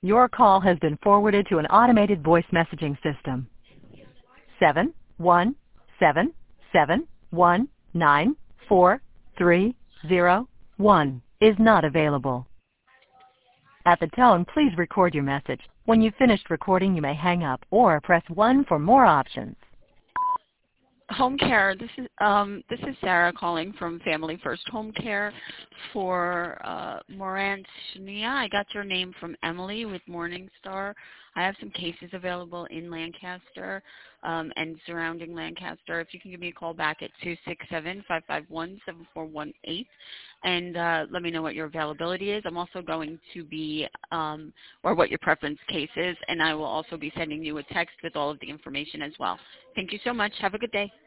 Your call has been forwarded to an automated voice messaging system. 717719430 is not available. At the tone, please record your message. When you've finished recording, you may hang up or press 1 for more options. Home care. This is Sarah calling from Family First Home Care for Morant Shania. I got your name from Emily with Morningstar. I have some cases available in Lancaster and surrounding Lancaster. If you can give me a call back at 267-551-7418 and let me know what your availability is. I'm also going to be, or what your preference case is, and I will also be sending you a text with all of the information as well. Thank you so much. Have a good day.